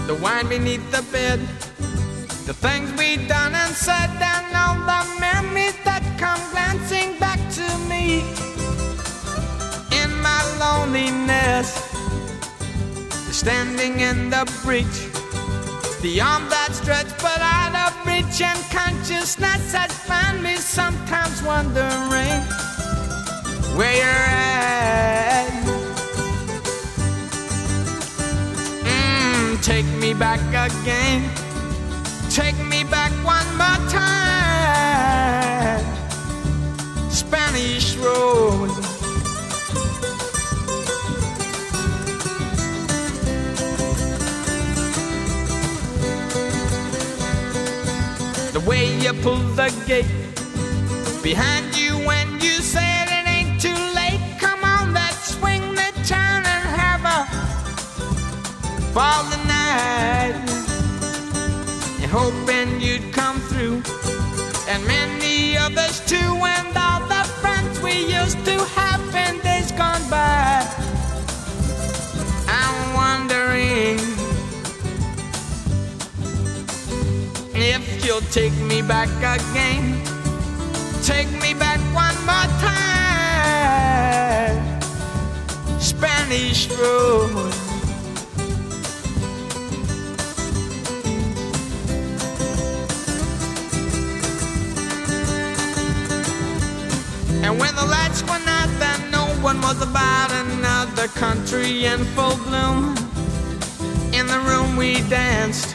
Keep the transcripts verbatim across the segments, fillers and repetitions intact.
the wine beneath the bed, the things we done and said, and all the memories that come glancing back to me in my loneliness. Standing in the breach, the arm that stretched but out of reach, and consciousness has found me sometimes wondering where you're at. Mm, take me back again, take me back one more time. Spanish Rose. The way you pulled the gate behind you when you said it ain't too late. Come on, let's swing the town and have a ball tonight. And hoping you'd come through, and many others too, and all the friends we used to have in days gone by. I'm wondering if you'll take me back again, take me back one more time. Spanish Road. And when the lights went out, then no one was about. Another country in full bloom. In the room we danced,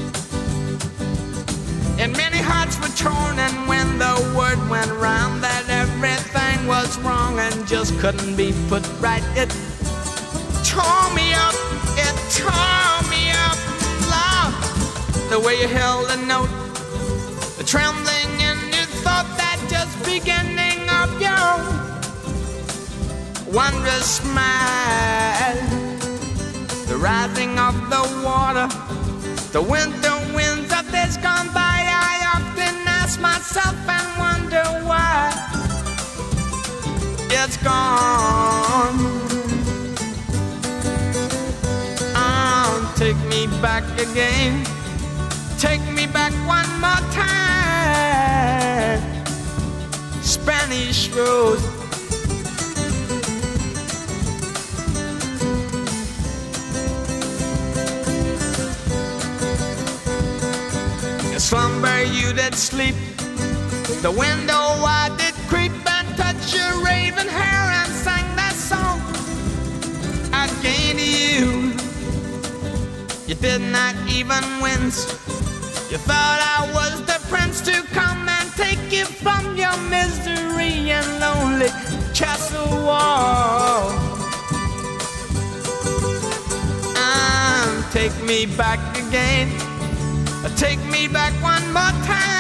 and many hearts were torn, and when the word went round that everything was wrong and just couldn't be put right, it tore me up, it tore me up, love. The way you held a note, the trembling in your thought, that just beginning of your wondrous smile, the rising of the water, the winter winds of this gone by. I often ask myself and wonder why it's gone. Oh, take me back again, take me back one more time. Spanish Rose. Slumber you did sleep, the window I did creep and touch your raven hair and sang that song again to you. You did not even wince, you thought I was the prince to come and take you from your misery and lonely castle wall. And take me back again, take me back one more time.